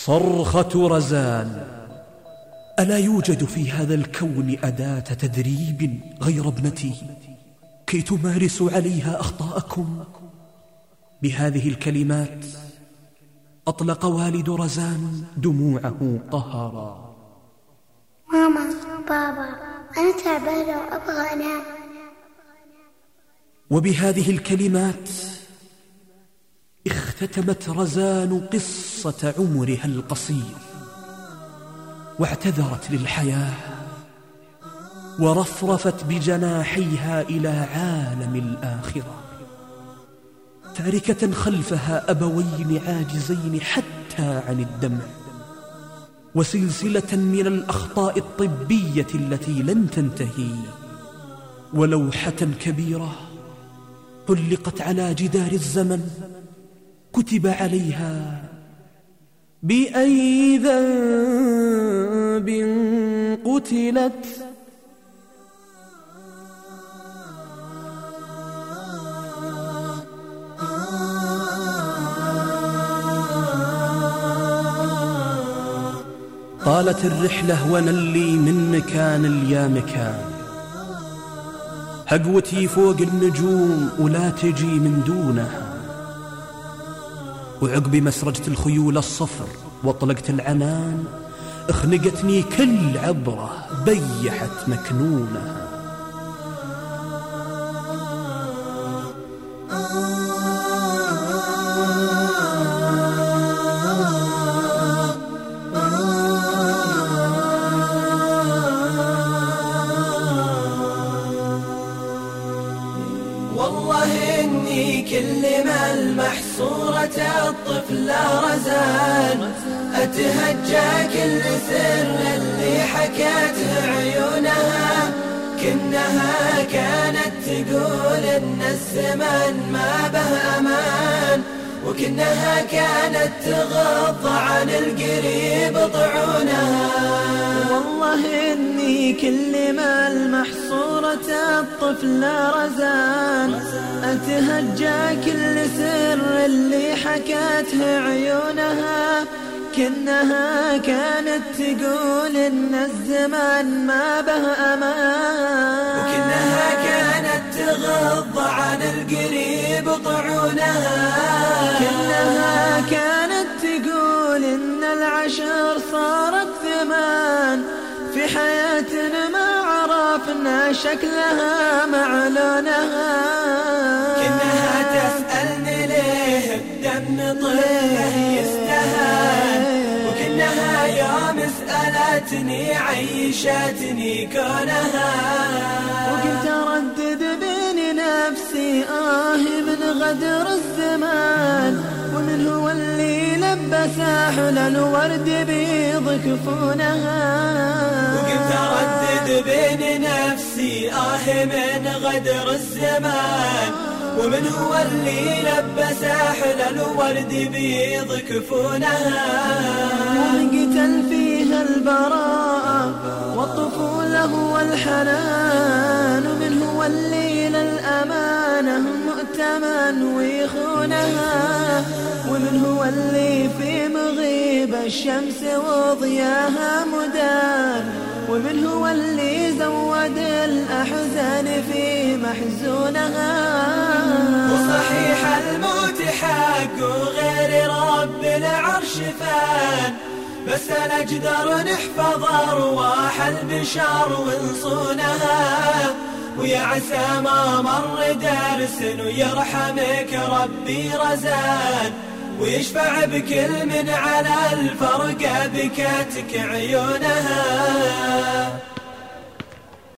صرخة رزان. ألا يوجد في هذا الكون أداة تدريب غير ابنتي كي تمارسوا عليها أخطاءكم؟ بهذه الكلمات أطلق والد رزان دموعه قهرا. ماما، بابا، أنا تعبانة وأبغى أنام. وبهذه الكلمات اختتمت رزان قصة عمرها القصير، واعتذرت للحياة ورفرفت بجناحيها إلى عالم الآخرة، تاركة خلفها أبوين عاجزين حتى عن الدمع، وسلسلة من الأخطاء الطبية التي لن تنتهي، ولوحة كبيرة علقت على جدار الزمن كتب عليها: بأي ذنب قتلت. طالت الرحلة ونلي من مكان ليا مكان، هقوتي فوق النجوم ولا تجي من دونها، وعقب مسرجة الخيول الصفر وطلقت العنان اخنقتني كل عبرة بيحت مكنونها. والله إني كل ما ألمح صورة الطفل رزان أتهجى كل سر اللي حكته عيونها، كأنها كانت تقول إن الزمن ما به أمان، وكأنها كانت تغض عن القريب طعونها. والله إني كل ما ألمح صورة الطفل رزان أتهجى كل سر اللي حكته عيونها، كأنها كانت تقول إن الزمان ما به أمان، وكأنها كانت تغض عن القريب طعونها، كأنها كانت تقول إن العشر صارت ثمان، في حياتنا ما عرفنا شكلها مع لونها، كأنها تسألني ليه الدم طلع يستهان، وكأنها يوم سألتني عيشتني كونها، وكنت أردد بين نفسي من غدر الزمان، ومن هو اللي لبس حلى الورد بيض كفونها، وكنت أردد بين نفسي من غدر الزمان، ومن هو اللي لبس حلى الورد بيض كفونها، ومن قتل فيها البراءة والطفولة والحنان، ومن هو اللي للأمانة مؤتمن ويخونها، ومن هو اللي في مغيب الشمس وضياها مدان، ومن هو اللي زود الأحزان في محزونها. وصحيح الموت حق وغير رب العرش فان، بس نقدر نحفظ أرواح البشر ونصونها، ويا عسى ما مر درس ويرحمك ربي رزان، ويشفع بكل من على الفرقة بكتك عيونها.